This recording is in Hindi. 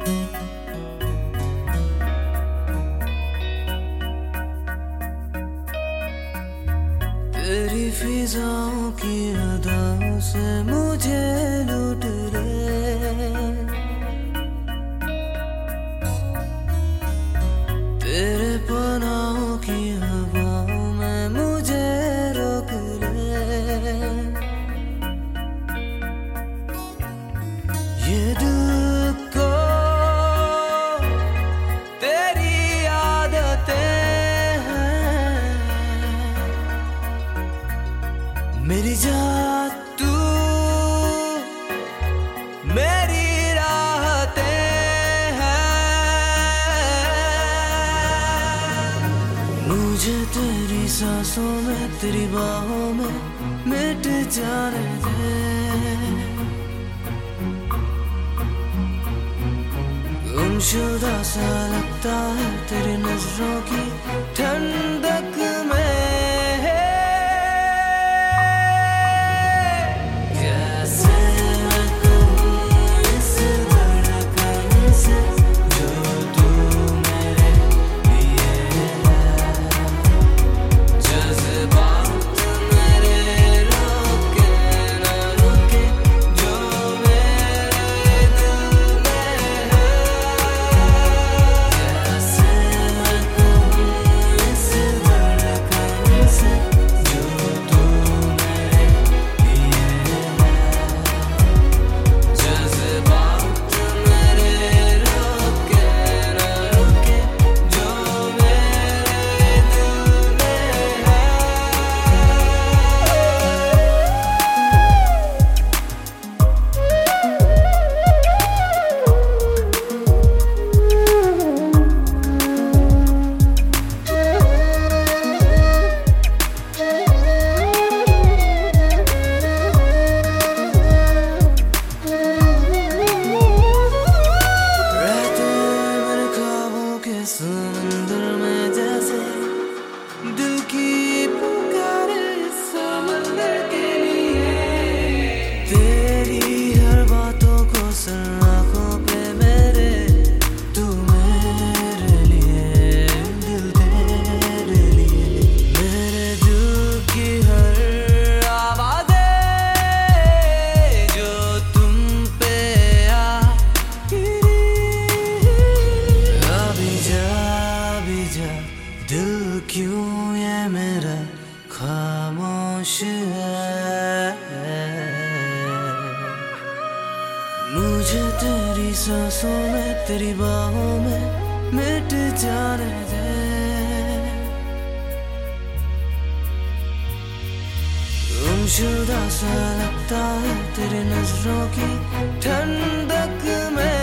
तेरी फिजाओं की अदाओं से मुझे लूट ले, तेरे पनाहों की हवाओं में मुझे रोक ले। ये दिल को तेरी आदतें हैं, मेरी जात तू मेरी राहतें हैं। मुझे तेरी सांसों में तेरी बाहों में मिट जाने दे, गुमशुदा सा लगता है तेरी नजरों की ठंडक में। समंदर में जैसे दिल की पुकार इस समंदर के लिए, तेरी हर बातों को सुन आँखों पे मेरे, तू मेरे लिए, दिल तेरे लिए। मेरे दिल की हर आवाज़ें जो तुम पे दिल क्यों ये मेरा खामोश है। मुझे तेरी सांसों में तेरी बाहों में मिट जाने दे, गुमशुदा सा लगता है तेरी नजरों की ठंडक में।